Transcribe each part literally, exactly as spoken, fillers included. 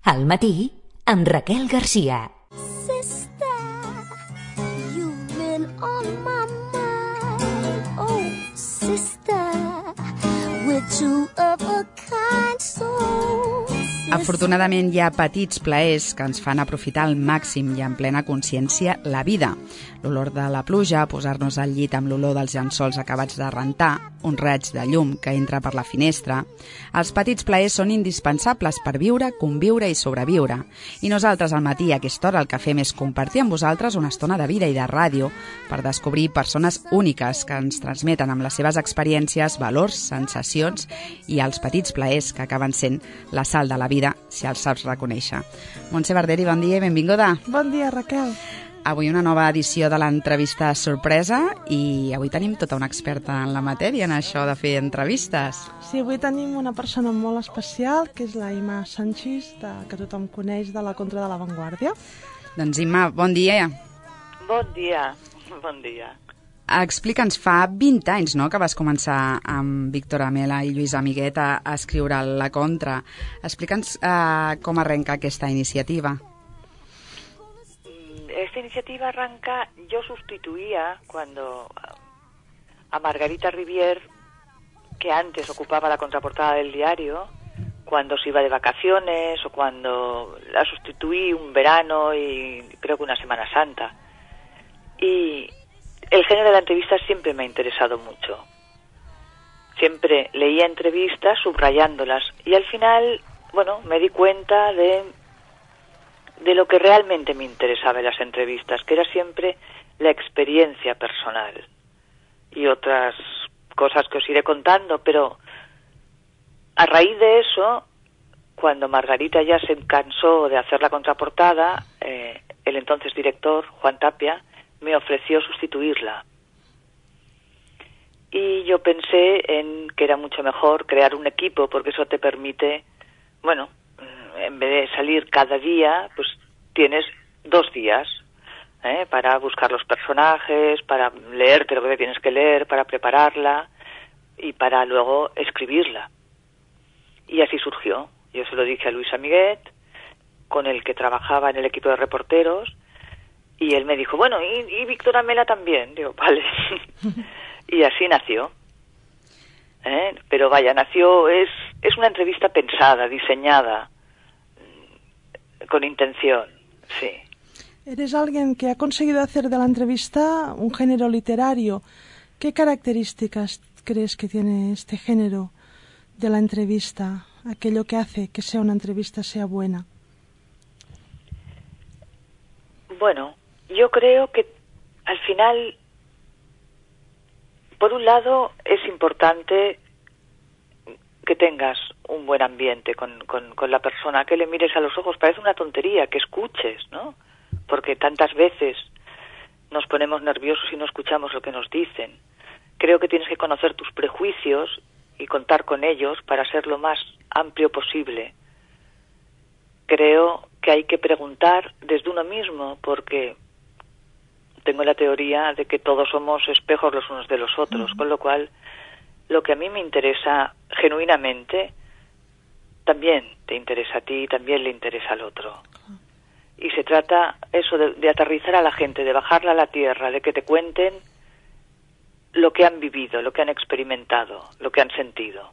Al matí, amb Raquel Garcia. Sister, you've been on my mind. Oh, sister, we're two of a kind soul. Afortunadament hi ha petits plaers que ens fan aprofitar al màxim i en plena consciència la vida. L'olor de la pluja, posar-nos al llit amb l'olor dels llençols acabats de rentar, un raig de llum que entra per la finestra. Els petits plaers són indispensables per viure, conviure i sobreviure. I nosaltres al matí a aquesta hora el que fem és compartir amb vosaltres una estona de vida i de ràdio per descobrir persones úniques que ens transmeten amb les seves experiències, valors, sensacions i els petits plaers que acaben sent la sal de la vida si els saps reconèixer. Montse Barderi, bon dia i benvinguda. Bon dia, Raquel. Avui una nova edició de l'entrevista sorpresa i avui tenim tota una experta en la matèria en això de fer entrevistes. Sí, avui tenim una persona molt especial que és la Imma Sanchis, de, que tothom coneix de la Contra de la Vanguardia. Doncs Imma, bon dia. Bon dia, bon dia. Explica'ns, fa vint anys, no?, que vas començar amb Víctor Amela i Lluís Amiguet a, a escriure La Contra. Explica'ns eh, com arrenca aquesta iniciativa. Esta iniciativa arranca, yo sustituía cuando a Margarita Rivier, que antes ocupaba la contraportada del diario, cuando se iba de vacaciones o cuando la sustituí un verano y creo que una Semana Santa. Y el género de la entrevista siempre me ha interesado mucho. Siempre leía entrevistas subrayándolas y al final, bueno, me di cuenta de, de lo que realmente me interesaba en las entrevistas, que era siempre la experiencia personal y otras cosas que os iré contando, pero a raíz de eso, cuando Margarita ya se cansó de hacer la contraportada, eh, el entonces director, Juan Tapia, me ofreció sustituirla. Y yo pensé en que era mucho mejor crear un equipo, porque eso te permite, bueno, en vez de salir cada día, pues tienes dos días ¿eh? para buscar los personajes, para leerte lo que tienes que leer, para prepararla y para luego escribirla. Y así surgió. Yo se lo dije a Luis Amiguet, con el que trabajaba en el equipo de reporteros, y él me dijo, bueno, y, y Víctor Amela también. Digo, vale. Y así nació. ¿Eh? Pero vaya, nació, es, es una entrevista pensada, diseñada, con intención, sí. Eres alguien que ha conseguido hacer de la entrevista un género literario. ¿Qué características crees que tiene este género de la entrevista? Aquello que hace que sea una entrevista sea buena. Bueno, yo creo que al final, por un lado, es importante que tengas un buen ambiente con, con, con la persona, que le mires a los ojos. Parece una tontería, que escuches, ¿no? Porque tantas veces nos ponemos nerviosos y no escuchamos lo que nos dicen. Creo que tienes que conocer tus prejuicios y contar con ellos para ser lo más amplio posible. Creo que hay que preguntar desde uno mismo, porque tengo la teoría de que todos somos espejos los unos de los otros, con lo cual lo que a mí me interesa genuinamente también te interesa a ti, también le interesa al otro. Y se trata eso de, de aterrizar a la gente, de bajarla a la tierra, de que te cuenten lo que han vivido, lo que han experimentado, lo que han sentido.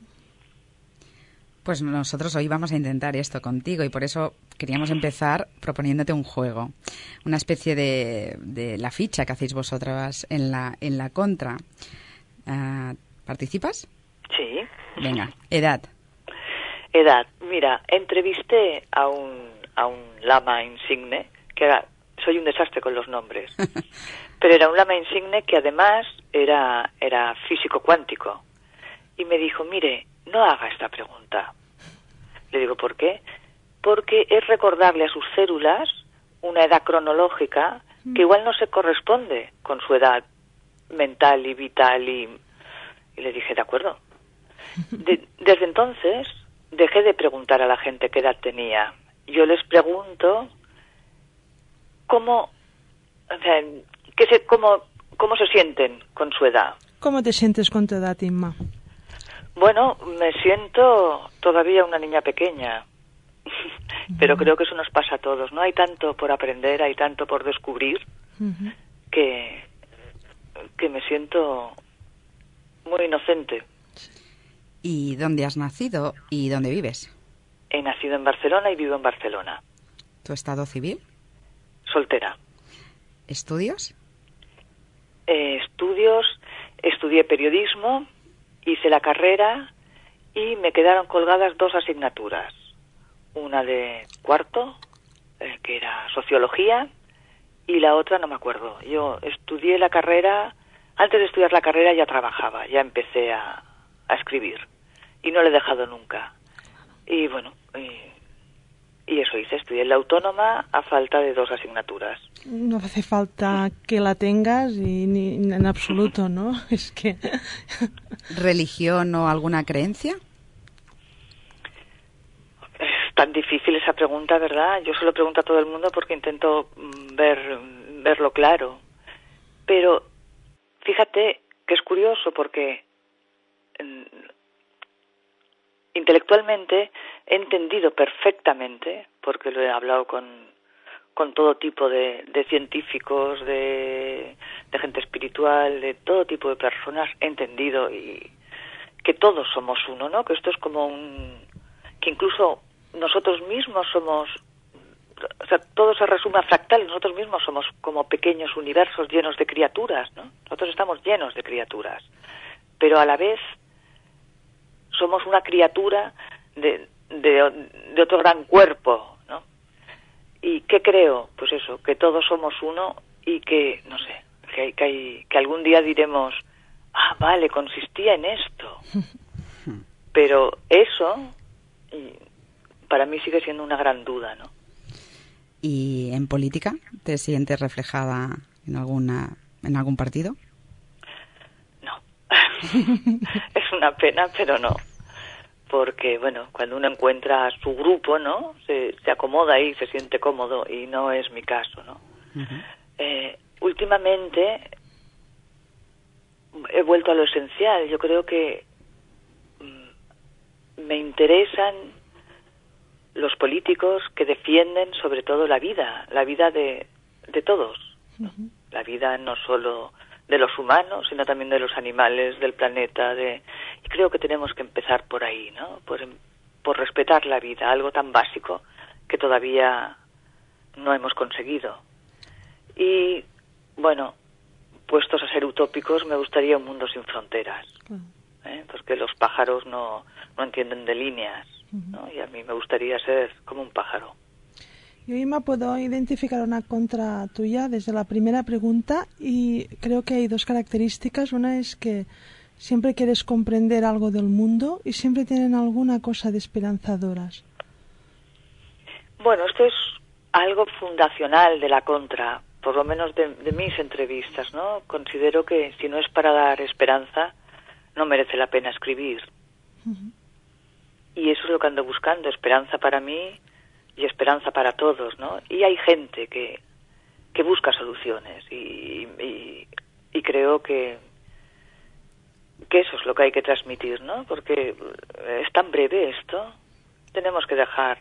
Pues nosotros hoy vamos a intentar esto contigo y por eso queríamos empezar proponiéndote un juego, una especie de, de la ficha que hacéis vosotras en la, en la Contra. Uh, ¿Participas? Sí. Venga, edad. Edad. Mira, entrevisté a un, a un lama insigne, que era, soy un desastre con los nombres, pero era un lama insigne que además era, era físico cuántico. Y me dijo, mire, no haga esta pregunta. Le digo, ¿por qué? Porque es recordarle a sus células una edad cronológica que igual no se corresponde con su edad mental y vital. Y, y le dije, de acuerdo. De, desde entonces dejé de preguntar a la gente qué edad tenía. Yo les pregunto cómo, o sea, qué se, cómo, cómo se sienten con su edad. ¿Cómo te sientes con tu edad, Imma? Bueno, me siento todavía una niña pequeña. Pero creo que eso nos pasa a todos, ¿no? Hay tanto por aprender, hay tanto por descubrir, uh-huh. que, que me siento muy inocente. ¿Y dónde has nacido y dónde vives? He nacido en Barcelona y vivo en Barcelona. ¿Tu estado civil? Soltera. ¿Estudios? Eh, estudios, estudié periodismo, hice la carrera y me quedaron colgadas dos asignaturas. Una de cuarto, eh, que era sociología, y la otra no me acuerdo. Yo estudié la carrera, antes de estudiar la carrera ya trabajaba, ya empecé a, a escribir y no lo he dejado nunca. Y bueno, y, y eso hice, estudié en la Autónoma a falta de dos asignaturas. No hace falta que la tengas y ni en absoluto, ¿no? Es que... ¿Religión o alguna creencia? Es tan difícil esa pregunta, ¿verdad? Yo se lo pregunto a todo el mundo porque intento ver verlo claro. Pero fíjate que es curioso porque intelectualmente he entendido perfectamente, porque lo he hablado con, con todo tipo de, de científicos, de, de gente espiritual, de todo tipo de personas, he entendido y que todos somos uno, ¿no? Que esto es como un... que incluso nosotros mismos somos... O sea, todo se resume a fractal, nosotros mismos somos como pequeños universos llenos de criaturas, ¿no? Nosotros estamos llenos de criaturas, pero a la vez somos una criatura de, de, de otro gran cuerpo, ¿no? ¿Y qué creo? Pues eso, que todos somos uno y que, no sé, que, hay, que, hay, que algún día diremos, ah, vale, consistía en esto. Pero eso, para mí sigue siendo una gran duda, ¿no? ¿Y en política te sientes reflejada en alguna en algún partido? No. Es una pena, pero no. Porque, bueno, cuando uno encuentra su grupo, ¿no? Se, se acomoda ahí, se siente cómodo, y no es mi caso, ¿no? Uh-huh. Eh, últimamente he vuelto a lo esencial. Yo creo que mm, me interesan los políticos que defienden sobre todo la vida, la vida de, de todos, ¿no? Uh-huh. La vida no solo de los humanos, sino también de los animales, del planeta, de... y creo que tenemos que empezar por ahí, ¿no? Por, por respetar la vida, algo tan básico que todavía no hemos conseguido. Y, bueno, puestos a ser utópicos, me gustaría un mundo sin fronteras, ¿eh? Porque los pájaros no, no entienden de líneas, ¿no? Y a mí me gustaría ser como un pájaro. Yo misma puedo identificar una contra tuya desde la primera pregunta y creo que hay dos características. Una es que siempre quieres comprender algo del mundo y siempre tienen alguna cosa de esperanzadoras. Bueno, esto es algo fundacional de la contra, por lo menos de, de mis entrevistas, ¿no? Considero que si no es para dar esperanza, no merece la pena escribir. Uh-huh. Y eso es lo que ando buscando, esperanza para mí y esperanza para todos, ¿no? Y hay gente que, que busca soluciones y, y, y creo que, que eso es lo que hay que transmitir, ¿no? Porque es tan breve esto, tenemos que dejar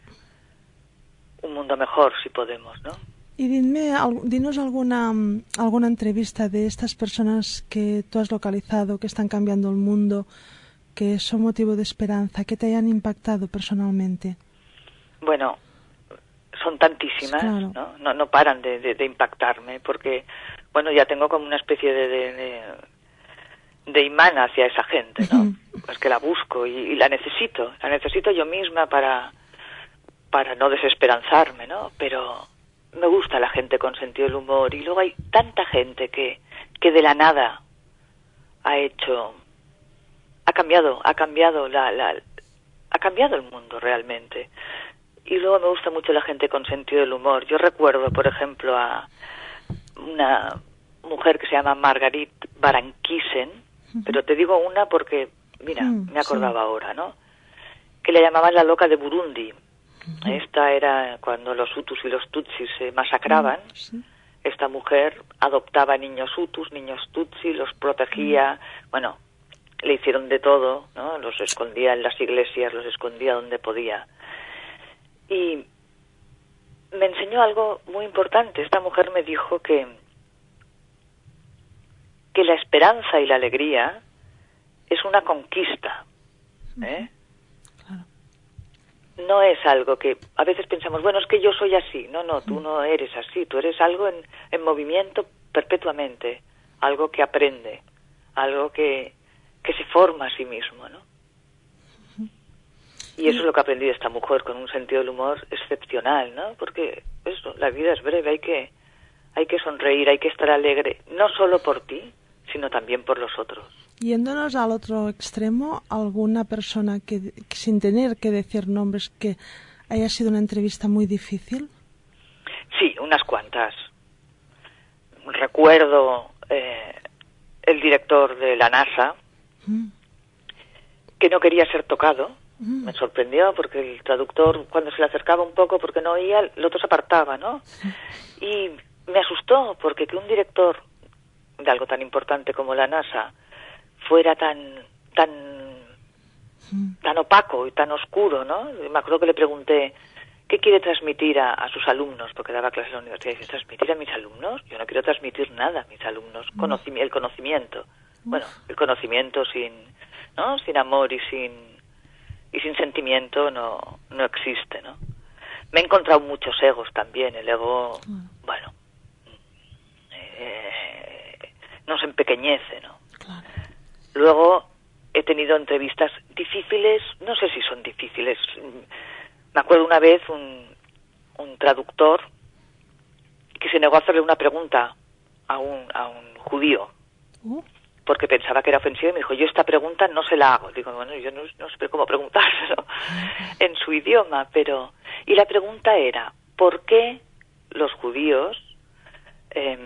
un mundo mejor si podemos, ¿no? Y dime, dinos alguna, alguna entrevista de estas personas que tú has localizado, que están cambiando el mundo, que son motivo de esperanza, que te hayan impactado personalmente. Bueno, son tantísimas, claro. ¿no? No, no paran de, de, de impactarme, porque, bueno, ya tengo como una especie de, de, de, de imán hacia esa gente, ¿no? Uh-huh. Es que la busco y, y la necesito, la necesito yo misma para, para no desesperanzarme, ¿no? Pero me gusta la gente con sentido del humor, y luego hay tanta gente que, que de la nada ha hecho, ha cambiado, ha cambiado la, la, ha cambiado el mundo realmente. Y luego me gusta mucho la gente con sentido del humor. Yo recuerdo, por ejemplo, a una mujer que se llama Margarit Barankissen, uh-huh. pero te digo una porque, mira, uh-huh, me acordaba sí. ahora, ¿no? Que le llamaban la loca de Burundi. Uh-huh. Esta era cuando los Hutus y los Tutsis se masacraban. Uh-huh, sí. Esta mujer adoptaba niños Hutus, niños Tutsi, los protegía, uh-huh. bueno, le hicieron de todo, ¿no? Los escondía en las iglesias, los escondía donde podía. Y me enseñó algo muy importante. Esta mujer me dijo que, que la esperanza y la alegría es una conquista, ¿eh? Claro. No es algo que a veces pensamos, bueno, es que yo soy así. No, no, tú no eres así. Tú eres algo en, en movimiento perpetuamente, algo que aprende, algo que, que se forma a sí mismo, ¿no? Y eso es lo que aprendí de esta mujer, con un sentido del humor excepcional, ¿no? Porque eso, la vida es breve, hay que, hay que sonreír, hay que estar alegre, no solo por ti, sino también por los otros. Yéndonos al otro extremo, ¿alguna persona que, sin tener que decir nombres, que haya sido una entrevista muy difícil? Sí, unas cuantas. Recuerdo eh, el director de la NASA, mm. que no quería ser tocado. Mm. Me sorprendió porque el traductor, cuando se le acercaba un poco porque no oía, el otro se apartaba, ¿no? Sí. Y me asustó porque que un director de algo tan importante como la NASA fuera tan tan mm. tan opaco y tan oscuro, ¿no? Me acuerdo que le pregunté, ¿qué quiere transmitir a, a sus alumnos? Porque daba clases en la universidad. Y dice, ¿transmitir a mis alumnos? Yo no quiero transmitir nada a mis alumnos. Mm. Conoci- el conocimiento. Mm. Bueno, el conocimiento sin, ¿no? Sin amor y sin y sin sentimiento no, no existe, ¿no? Me he encontrado muchos egos también. El ego, mm. bueno, eh, nos empequeñece, ¿no? Claro. Luego he tenido entrevistas difíciles, no sé si son difíciles. Me acuerdo una vez un, un traductor que se negó a hacerle una pregunta a un, a un judío, uh. porque pensaba que era ofensiva, y me dijo, yo esta pregunta no se la hago. Digo, bueno, yo no, no sé cómo preguntárselo uh. en su idioma, pero... Y la pregunta era, ¿por qué los judíos eh,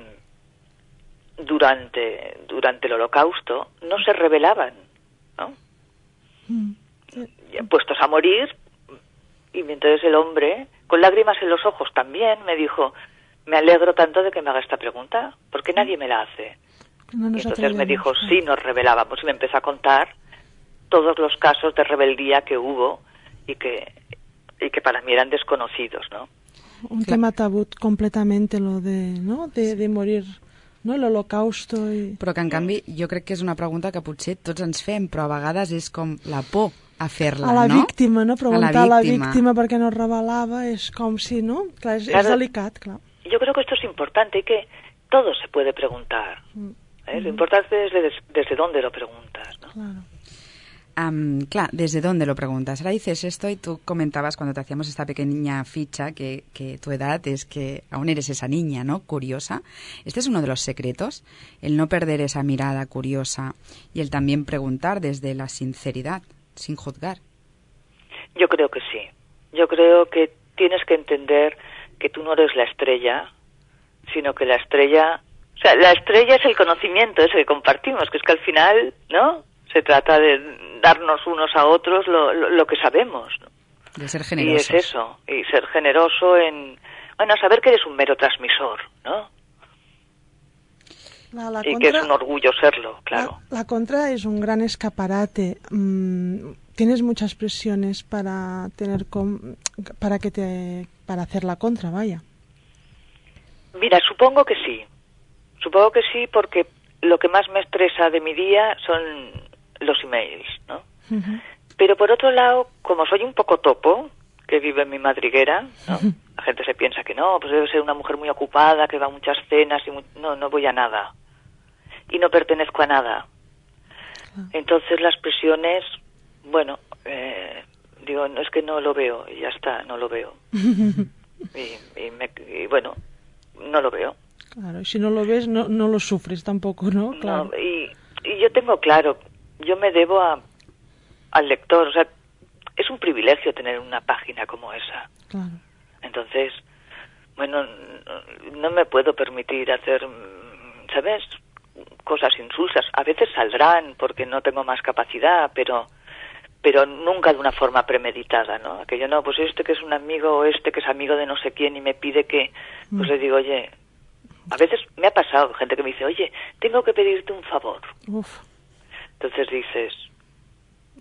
durante, durante el Holocausto no se rebelaban, ¿no? Uh. Puestos a morir. Y entonces el hombre, con lágrimas en los ojos también, me dijo, me alegro tanto de que me haga esta pregunta, porque nadie me la hace. No y entonces me dijo, sí, nos rebelábamos, y me empezó a contar todos los casos de rebeldía que hubo y que, y que para mí eran desconocidos, ¿no? Un tema tabú completamente, lo de, ¿no? de, de morir, no? L'Holocausto. I... Però que en canvi jo crec que és una pregunta que potser tots ens fem, però a vegades és com la por a fer-la, a la no? víctima, no? Preguntar a la, a la víctima perquè no revelava és com si, no? Clar, és, claro, és delicat, clar. Yo creo que esto es importante y que todo se puede preguntar. Mm. ¿Eh? Lo importante es desde, desde dónde lo preguntas, ¿no? Claro. Um, claro, ¿desde dónde lo preguntas? Ahora dices esto y tú comentabas cuando te hacíamos esta pequeña ficha que, que tu edad es que aún eres esa niña, ¿no? Curiosa. Este es uno de los secretos, el no perder esa mirada curiosa y el también preguntar desde la sinceridad, sin juzgar. Yo creo que sí. Yo creo que tienes que entender que tú no eres la estrella, sino que la estrella... O sea, la estrella es el conocimiento ese que compartimos, que es que al final, ¿no? Se trata de darnos unos a otros lo, lo, lo que sabemos, ¿no? De ser generosos. Y es eso, y ser generoso en... Bueno, saber que eres un mero transmisor, ¿no? La, la y contra, que es un orgullo serlo, claro. La, la contra es un gran escaparate. Mm, tienes muchas presiones para tener com, para que te para hacer la contra, vaya. Mira, supongo que sí. Supongo que sí, porque lo que más me estresa de mi día son los emails, ¿no? Uh-huh. Pero por otro lado, como soy un poco topo, que vive en mi madriguera, ¿no? Uh-huh. La gente se piensa que no, pues debe ser una mujer muy ocupada, que va a muchas cenas y muy... no, no voy a nada. Y no pertenezco a nada. Uh-huh. Entonces las presiones, bueno, eh, digo, no es que no lo veo, y ya está, no lo veo. y, y, me, y bueno, no lo veo. Claro, y si no lo ves, no, no lo sufres tampoco, ¿no? Claro. No, y, y yo tengo claro, yo me debo a, al lector, o sea, es un privilegio tener una página como esa. Claro. Entonces, bueno, no, no me puedo permitir hacer, ¿sabes?, cosas insulsas. A veces saldrán porque no tengo más capacidad, pero pero nunca de una forma premeditada, ¿no? Aquello no, pues este que es un amigo o este que es amigo de no sé quién y me pide que, pues mm. le digo, oye... A veces me ha pasado gente que me dice, oye, tengo que pedirte un favor. Uf. Entonces dices,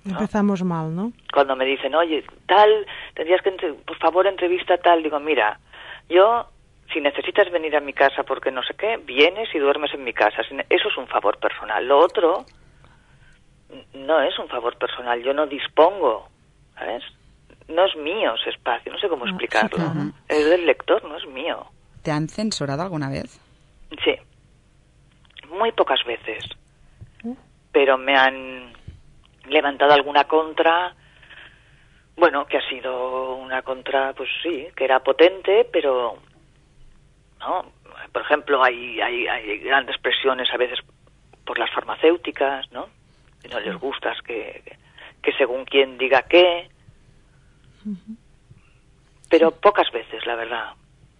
¿no? Empezamos mal, ¿no? Cuando me dicen, oye, tal, tendrías que, entre- por favor, entrevista tal, digo, mira, yo, si necesitas venir a mi casa porque no sé qué, vienes y duermes en mi casa. Si ne- Eso es un favor personal. Lo otro no es un favor personal. Yo no dispongo, ¿sabes? No es mío ese espacio, no sé cómo Ah, sí, explicarlo. claro. Es del lector, no es mío. ¿Te han censurado alguna vez? Sí, muy pocas veces. Pero me han levantado alguna contra, bueno, que ha sido una contra, pues sí, que era potente, pero, ¿no? Por ejemplo, hay, hay, hay grandes presiones a veces por las farmacéuticas, ¿no? Que no les gusta que, que según quien diga qué, pero pocas veces, la verdad.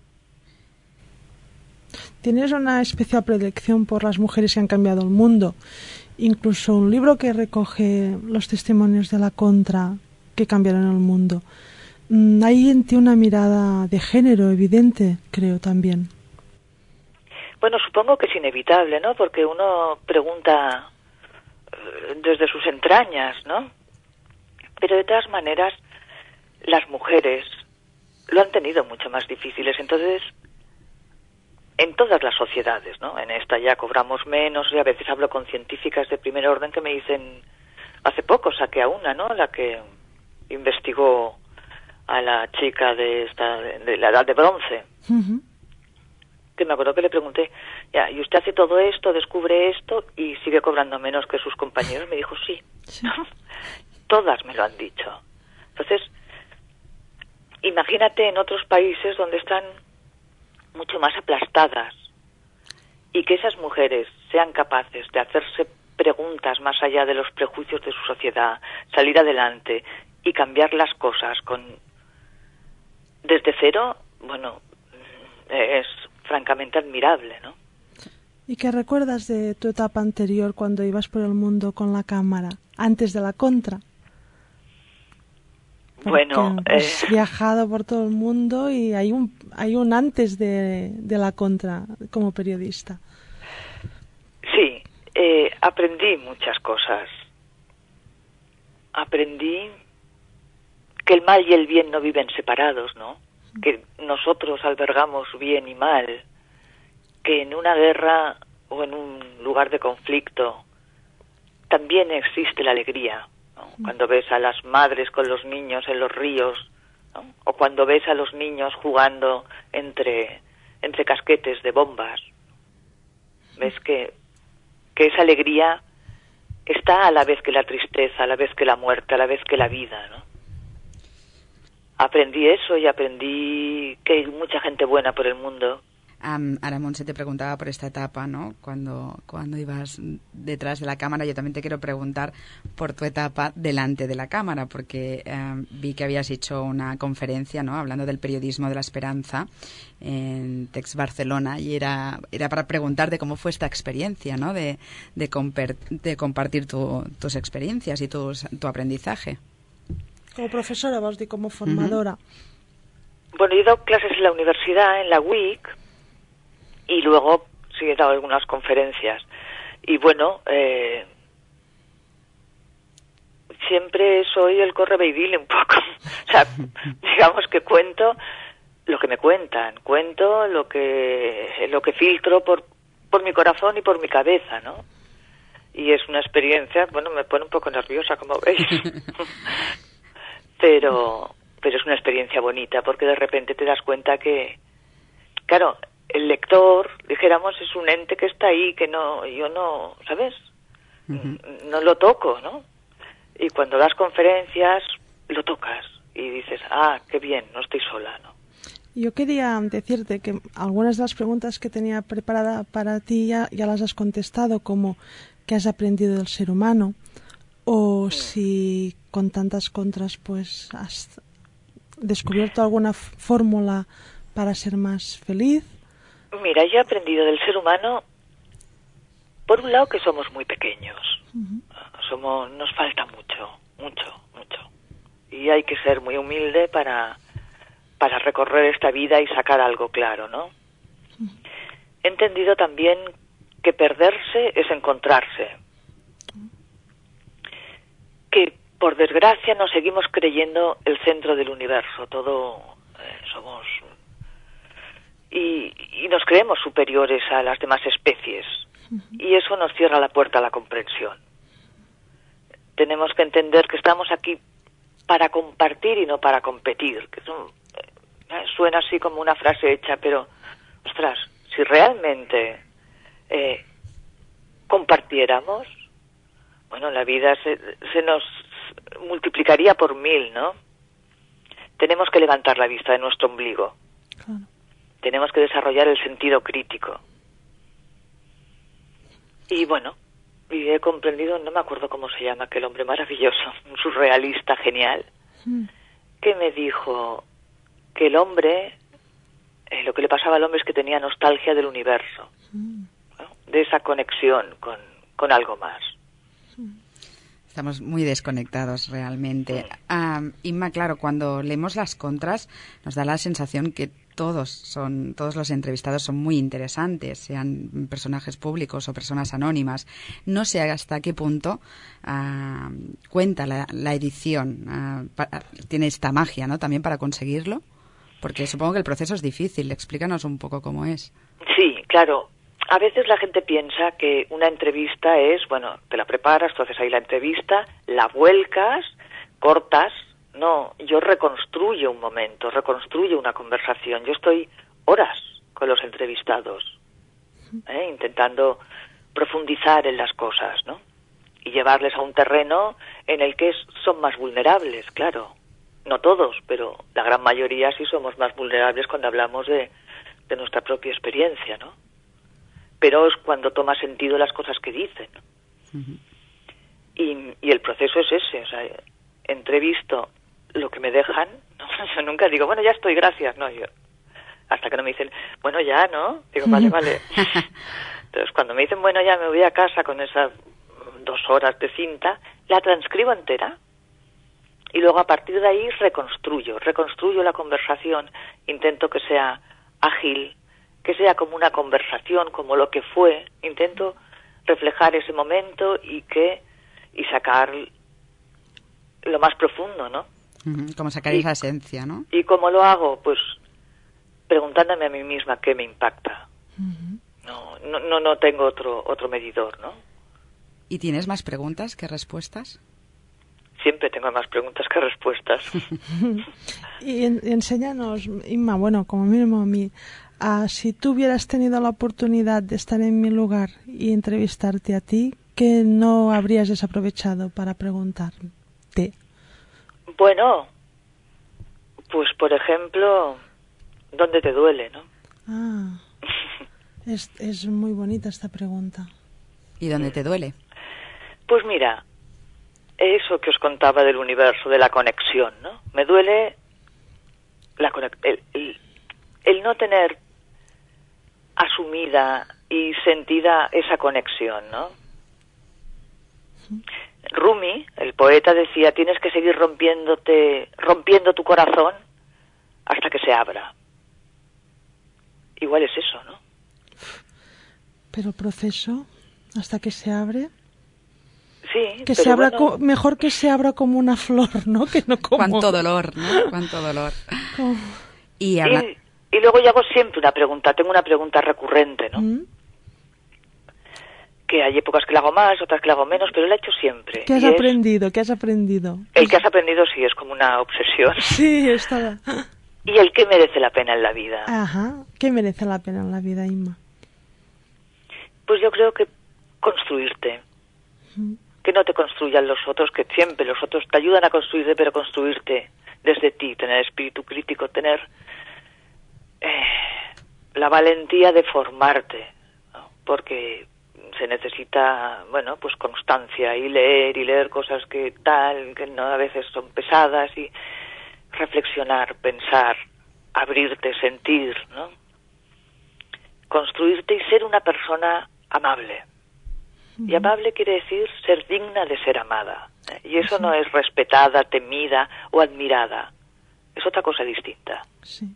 Tienes una especial predilección por las mujeres que han cambiado el mundo. Incluso un libro que recoge los testimonios de la contra que cambiaron el mundo. Mm, Hay en ti una mirada de género evidente, creo también. Bueno, supongo que es inevitable, ¿no? Porque uno pregunta eh, desde sus entrañas, ¿no? Pero de todas maneras, las mujeres lo han tenido mucho más difíciles. Entonces, en todas las sociedades, ¿no? En esta ya cobramos menos, y a veces hablo con científicas de primer orden que me dicen, hace poco saqué a una, ¿no? La que investigó a la chica de esta de, de la edad de bronce, Ujú. que me acuerdo que le pregunté, ya, y usted hace todo esto, descubre esto y sigue cobrando menos que sus compañeros. Me dijo, sí. Sí. Todas me lo han dicho. Entonces, imagínate en otros países donde están mucho más aplastadas y que esas mujeres sean capaces de hacerse preguntas más allá de los prejuicios de su sociedad, salir adelante y cambiar las cosas con desde cero, bueno, es francamente admirable, ¿no? ¿Y qué recuerdas de tu etapa anterior cuando ibas por el mundo con la cámara, antes de la contra? Porque Bueno, has eh, viajado por todo el mundo y hay un hay un antes de, de la contra como periodista. sí, eh, aprendí muchas cosas. Aprendí que el mal y el bien no viven separados, ¿no? Que nosotros albergamos bien y mal, que en una guerra o en un lugar de conflicto también existe la alegría, ¿no? Cuando ves a las madres con los niños en los ríos, ¿no? O cuando ves a los niños jugando entre, entre casquetes de bombas, ves que, que esa alegría está a la vez que la tristeza, a la vez que la muerte, a la vez que la vida, ¿no? Aprendí eso y aprendí que hay mucha gente buena por el mundo. Um, ahora Montse te preguntaba por esta etapa, ¿no? Cuando, cuando ibas detrás de la cámara. Yo también te quiero preguntar por tu etapa delante de la cámara, porque um, vi que habías hecho una conferencia, ¿no? Hablando del periodismo de la esperanza en Tex Barcelona, y era, era para preguntarte cómo fue esta experiencia, ¿no? De, de, comper, de compartir tu, tus experiencias y tus, tu aprendizaje. Como profesora, vos di como formadora. Uh-huh. Bueno, he dado clases en la universidad, en la U I C, y luego sí he dado algunas conferencias. Y bueno, eh, siempre soy el corre y dile un poco. O sea, digamos que cuento lo que me cuentan, cuento lo que lo que filtro por por mi corazón y por mi cabeza, ¿no? Y es una experiencia, bueno, me pone un poco nerviosa, como veis. pero pero es una experiencia bonita, porque de repente te das cuenta que, claro, el lector, dijéramos, es un ente que está ahí, que no, yo no, ¿sabes? Uh-huh. No lo toco, ¿no? Y cuando das conferencias, lo tocas y dices, ah, qué bien, no estoy sola, ¿no? Yo quería decirte que algunas de las preguntas que tenía preparada para ti ya, ya las has contestado, como qué has aprendido del ser humano, o si con tantas contras pues has descubierto alguna f- fórmula para ser más feliz. Mira, yo he aprendido del ser humano, por un lado, que somos muy pequeños. Uh-huh. Somos, nos falta mucho, mucho, mucho. Y hay que ser muy humilde para, para recorrer esta vida y sacar algo claro, ¿no? Uh-huh. He entendido también que perderse es encontrarse. Uh-huh. Que por desgracia, nos seguimos creyendo el centro del universo. Todo eh, somos... Y, y nos creemos superiores a las demás especies. Y eso nos cierra la puerta a la comprensión. Tenemos que entender que estamos aquí para compartir y no para competir. Que eso, eh, suena así como una frase hecha, pero, ostras, si realmente eh, compartiéramos, bueno, la vida se, se nos multiplicaría por mil, ¿no? Tenemos que levantar la vista de nuestro ombligo. Claro. Tenemos que desarrollar el sentido crítico. Y bueno, y he comprendido, no me acuerdo cómo se llama, aquel hombre maravilloso, un surrealista genial, mm. que me dijo que el hombre, eh, lo que le pasaba al hombre es que tenía nostalgia del universo, mm. ¿no? De esa conexión con, con algo más. Estamos muy desconectados realmente. Um, Inma, claro, cuando leemos las contras nos da la sensación que todos son, todos los entrevistados son muy interesantes, sean personajes públicos o personas anónimas. No sé hasta qué punto uh, cuenta la, la edición, uh, pa, tiene esta magia, ¿no? También para conseguirlo, porque supongo que el proceso es difícil. Explícanos un poco cómo es. Sí, claro. A veces la gente piensa que una entrevista es, bueno, te la preparas, tú haces ahí la entrevista, la vuelcas, cortas. No, yo reconstruyo un momento, reconstruyo una conversación. Yo estoy horas con los entrevistados, ¿eh? intentando profundizar en las cosas, ¿no? Y llevarles a un terreno en el que son más vulnerables, claro. No todos, pero la gran mayoría sí somos más vulnerables cuando hablamos de, de nuestra propia experiencia, ¿no? Pero es cuando toma sentido las cosas que dicen. Uh-huh. Y, y el proceso es ese, o sea, entrevisto lo que me dejan, no, yo nunca digo, bueno, ya estoy, gracias, no, yo, hasta que no me dicen, bueno, ya, ¿no? Digo, vale, vale. Entonces, cuando me dicen, bueno, ya me voy a casa con esas dos horas de cinta, la transcribo entera y luego a partir de ahí reconstruyo, reconstruyo la conversación, intento que sea ágil, que sea como una conversación, como lo que fue, intento reflejar ese momento y que y sacar lo más profundo, ¿no? Uh-huh, como sacar y, esa esencia, ¿no? ¿Y cómo lo hago? Pues preguntándome a mí misma qué me impacta. Uh-huh. No, no, no, no tengo otro otro medidor, ¿no? ¿Y tienes más preguntas que respuestas? Siempre tengo más preguntas que respuestas. Y en, enséñanos, Inma, bueno, como mínimo a mí, a, si tú hubieras tenido la oportunidad de estar en mi lugar y entrevistarte a ti, ¿qué no habrías desaprovechado para preguntarte? Bueno, pues por ejemplo, ¿dónde te duele, no? Ah, es, es muy bonita esta pregunta. ¿Y dónde te duele? Pues mira, eso que os contaba del universo, de la conexión, ¿no? Me duele la conex- el, el, el no tener asumida y sentida esa conexión, ¿no? Rumi, el poeta, decía, tienes que seguir rompiéndote, rompiendo tu corazón hasta que se abra. Igual es eso, ¿no? Pero el proceso, hasta que se abre... Sí, que pero se abra bueno, co- mejor que se abra como una flor, ¿no? Que no como... Cuánto dolor, ¿no? Cuánto dolor. Como... Y, habla... y, y luego yo hago siempre una pregunta, tengo una pregunta recurrente, ¿no? ¿Mm? Que hay épocas que la hago más, otras que la hago menos, pero la he hecho siempre. ¿Qué has Y es- aprendido? ¿Qué has aprendido? El que has aprendido sí es como una obsesión. Sí, estaba... Y el que merece la pena en la vida. Ajá. ¿Qué merece la pena en la vida, Inma? Pues yo creo que construirte. ¿Mm? Que no te construyan los otros, que siempre los otros te ayudan a construirte, pero construirte desde ti, tener espíritu crítico, tener eh, la valentía de formarte, ¿no? Porque se necesita, bueno, pues constancia y leer y leer cosas que tal, que no a veces son pesadas y reflexionar, pensar, abrirte, sentir, ¿no? Construirte y ser una persona amable. Y amable quiere decir ser digna de ser amada. ¿eh? Y eso Sí. no es respetada, temida o admirada. Es otra cosa distinta. Sí.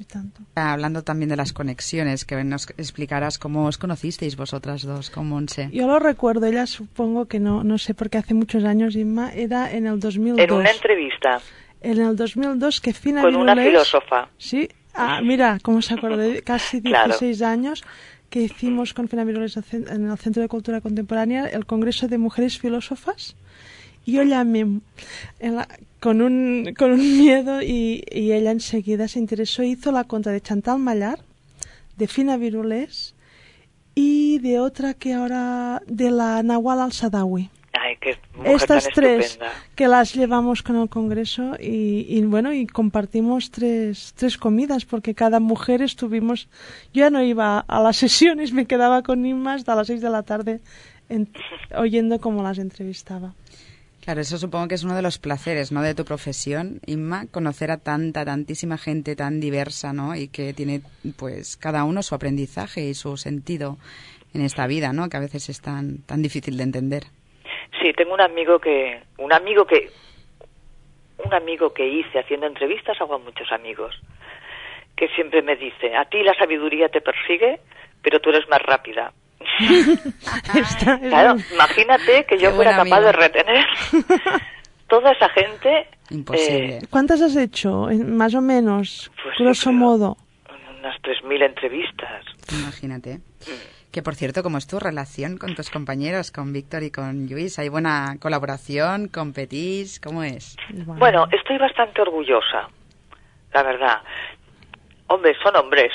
tanto. Hablando también de las conexiones, que nos explicarás cómo os conocisteis vosotras dos con Montse. Yo lo recuerdo, ella supongo que no, no sé, porque hace muchos años, Inma, era en el dos mil dos. En una entrevista. En el dos mil dos que Fina Con Virulés, una filósofa. Sí, ah, mira, cómo se acuerda, de casi dieciséis Claro. años que hicimos con Fina Virulés en el Centro de Cultura Contemporánea el Congreso de Mujeres Filósofas. Y yo llamé en la, con, un, con un miedo y, y ella enseguida se interesó. Hizo la contra de Chantal Mallar, de Fina Virulés y de otra que ahora, de la Nawal Al-Sadawi. Ay, qué mujer Estas tan tres estupenda. que las llevamos con el Congreso y, y bueno, y compartimos tres, tres comidas porque cada mujer estuvimos... Yo ya no iba a las sesiones, me quedaba con Inma hasta las seis de la tarde en, oyendo cómo las entrevistaba. Claro, eso supongo que es uno de los placeres, ¿no?, de tu profesión, Inma, conocer a tanta, tantísima gente tan diversa, ¿no?, y que tiene, pues, cada uno su aprendizaje y su sentido en esta vida, ¿no?, que a veces es tan, tan difícil de entender. Sí, tengo un amigo que, un amigo que, un amigo que hice haciendo entrevistas, hago a muchos amigos, que siempre me dice, a ti la sabiduría te persigue, pero tú eres más rápida. Esta es Claro, muy- imagínate que yo Qué fuera buen capaz amigo. de retener toda esa gente. Imposible. eh, ¿Cuántas has hecho? En- Más o menos, Pues yo grosso creo- modo. unas tres mil entrevistas. Imagínate. Que, por cierto, ¿cómo es tu relación con tus compañeros, con Víctor y con Lluís? ¿Hay buena colaboración? ¿Competís? ¿Cómo es? Bueno, estoy bastante orgullosa, la verdad. Hombres, son hombres.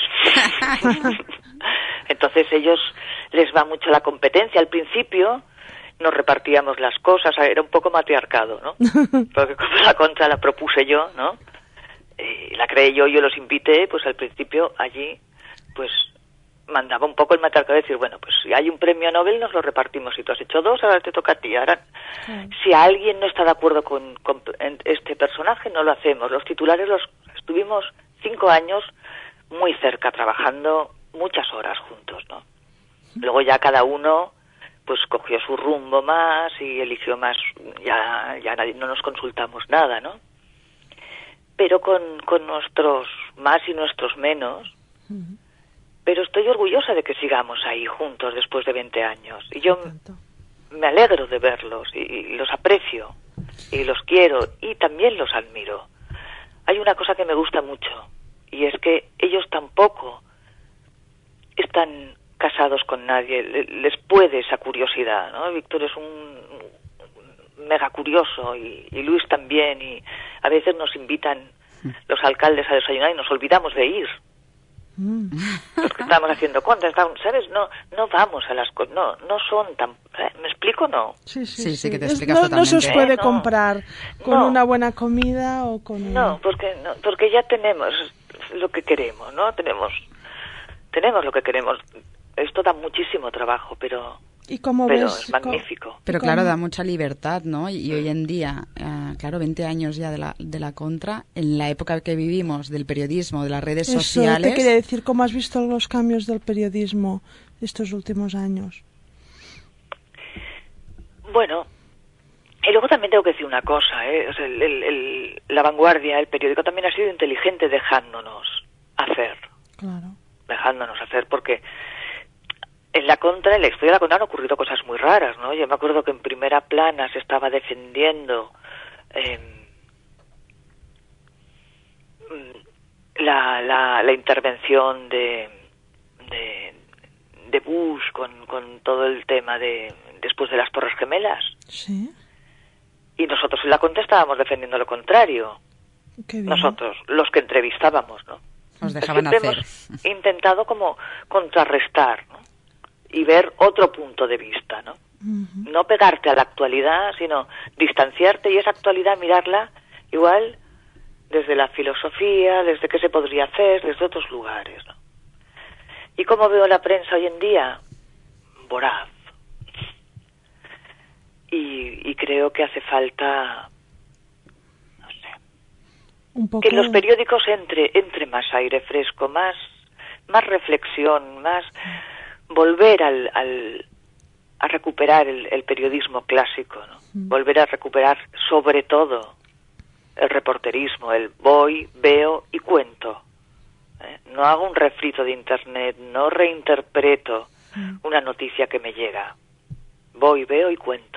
Entonces ellos les va mucho la competencia. Al principio nos repartíamos las cosas, era un poco matriarcado, ¿no? Porque como la contra la propuse yo, ¿no? Y la creé yo, yo los invité, pues al principio allí, pues mandaba un poco el matriarcado de decir, bueno, pues si hay un premio Nobel nos lo repartimos. Si tú has hecho dos, ahora te toca a ti. Ahora, Claro. si alguien no está de acuerdo con, con este personaje, no lo hacemos. Los titulares los estuvimos cinco años muy cerca, trabajando muchas horas juntos, ¿no? Luego ya cada uno pues cogió su rumbo más y eligió más, ya ya nadie, no nos consultamos nada, ¿no? Pero con, con nuestros más y nuestros menos, Ujú. pero estoy orgullosa de que sigamos ahí juntos después de veinte años. Y yo Tanto. me alegro de verlos y, y los aprecio y los quiero y también los admiro. Hay una cosa que me gusta mucho y es que ellos tampoco están casados con nadie, le- les puede esa curiosidad, ¿no? Víctor es un mega curioso y, y Luis también, y a veces nos invitan los alcaldes a desayunar y nos olvidamos de ir. Mm. Porque estamos haciendo cuentas, estamos- ¿sabes? No no vamos a las cosas, no, no son tan... ¿eh? ¿Me explico? No. Sí, sí, Sí, sí, que te Es- explicas no, no se os totalmente. puede Eh, no. comprar con No. una buena comida o con... No, porque no, porque ya tenemos lo que queremos, ¿no? Tenemos tenemos lo que queremos. Esto da muchísimo trabajo, pero ¿Y cómo pero ves? es magnífico. Pero ¿Cómo? claro, da mucha libertad, ¿no? Y, y hoy en día, eh, claro, veinte años ya de la, de la contra, en la época que vivimos del periodismo, de las redes Eso sociales... te quería decir, ¿cómo has visto los cambios del periodismo estos últimos años? Bueno, y luego también tengo que decir una cosa, ¿eh? O sea, el, el- el- La Vanguardia, el periódico, también ha sido inteligente dejándonos hacer, Claro. dejándonos hacer, porque en la contra, en la historia de la contra han ocurrido cosas muy raras, ¿no? Yo me acuerdo que en primera plana se estaba defendiendo eh, la, la, la intervención de, de, de Bush con, con todo el tema de después de las Torres Gemelas. Sí. Y nosotros en la contra estábamos defendiendo lo contrario. Qué bien. Nosotros, los que entrevistábamos, ¿no? Os dejaban Siempre hacer. hemos intentado como contrarrestar, ¿no? Y ver otro punto de vista, ¿no? Ujú. No pegarte a la actualidad, sino distanciarte y esa actualidad mirarla igual desde la filosofía, desde qué se podría hacer, desde otros lugares, ¿no? ¿Y cómo veo la prensa hoy en día? Voraz. Y, y creo que hace falta, no sé, Un poco... que en los periódicos entre entre más aire fresco, más más reflexión, más volver al, al a recuperar el, el periodismo clásico, ¿no? Mm. Volver a recuperar sobre todo el reporterismo, el voy, veo y cuento, ¿eh? No hago un refrito de Internet, no reinterpreto una noticia que me llega. Voy, veo y cuento.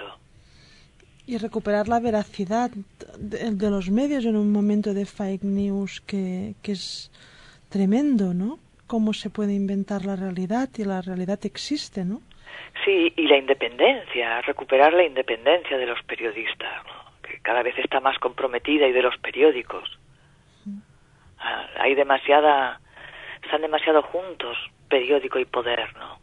Y recuperar la veracidad de, de los medios en un momento de fake news que, que es tremendo, ¿no? Cómo se puede inventar la realidad y la realidad existe, ¿no? Sí, y la independencia, recuperar la independencia de los periodistas, ¿no? Que cada vez está más comprometida, y de los periódicos. Uh-huh. Ah, hay demasiada, están demasiado juntos periódico y poder, ¿no?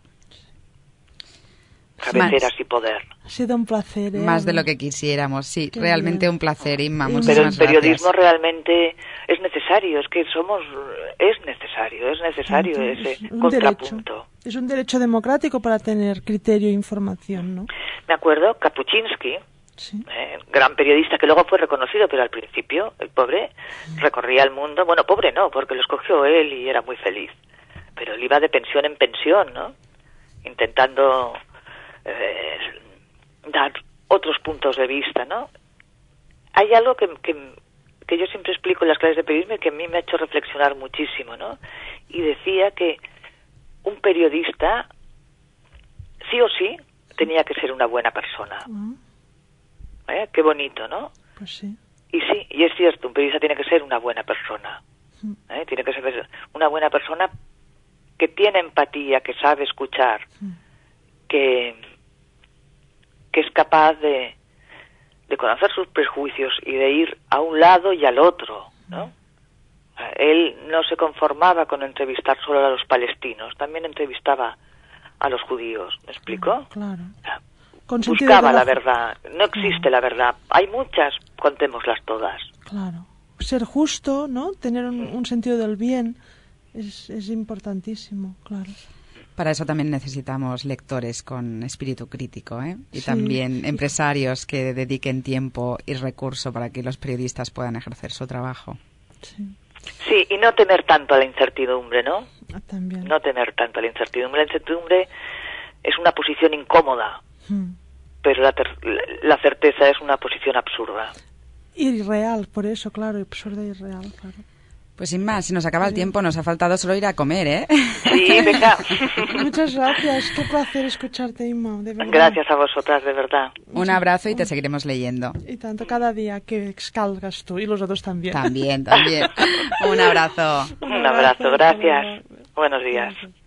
Cabeceras y poder. Ha sido un placer. ¿eh? Más de lo que quisiéramos, sí. Qué realmente bien. Un placer, Inma. Pero Muchísimas el periodismo gracias. realmente es necesario, es que somos, es necesario, es necesario Es ese un contrapunto. derecho. Es un derecho democrático para tener criterio e información, ¿no? Me acuerdo, Kapuczynski, Sí. eh, gran periodista que luego fue reconocido, pero al principio, el pobre, recorría el mundo. Bueno, pobre no, porque lo escogió él y era muy feliz. Pero él iba de pensión en pensión, ¿no? Intentando eh, dar otros puntos de vista, ¿no? Hay algo que, que, que yo siempre explico en las clases de periodismo y que a mí me ha hecho reflexionar muchísimo, ¿no? Y decía que un periodista, sí o sí, tenía que ser una buena persona. Uh-huh. ¿Eh? Qué bonito, ¿no? Pues sí. Y sí, y es cierto, un periodista tiene que ser una buena persona. ¿Eh? Tiene que ser una buena persona que tiene empatía, que sabe escuchar, que, que es capaz de, de conocer sus prejuicios y de ir a un lado y al otro, ¿no? Él no se conformaba con entrevistar solo a los palestinos, también entrevistaba a los judíos, ¿me explico? Claro. Con buscaba la verdad. No existe la verdad. Hay muchas, contémoslas todas. Claro. Ser justo, ¿no? Tener un, un sentido del bien es, es importantísimo, claro. Para eso también necesitamos lectores con espíritu crítico, ¿eh? Y Sí. también empresarios que dediquen tiempo y recurso para que los periodistas puedan ejercer su trabajo. Sí. Sí, y no temer tanto a la incertidumbre, ¿no? Ah, también. No temer tanto a la incertidumbre. La incertidumbre es una posición incómoda, Hmm. pero la, ter- la certeza es una posición absurda. Irreal, por eso, claro, absurda y irreal, claro. Pues sin más, si nos acaba el tiempo, nos ha faltado solo ir a comer, ¿eh? Sí, venga. Muchas gracias, qué placer escucharte, Inma, de verdad. Gracias a vosotras, de verdad. Un abrazo y te seguiremos leyendo. Y tanto cada día que excalgas tú y los otros también. También, también. Un abrazo. Un abrazo, gracias. Buenos días.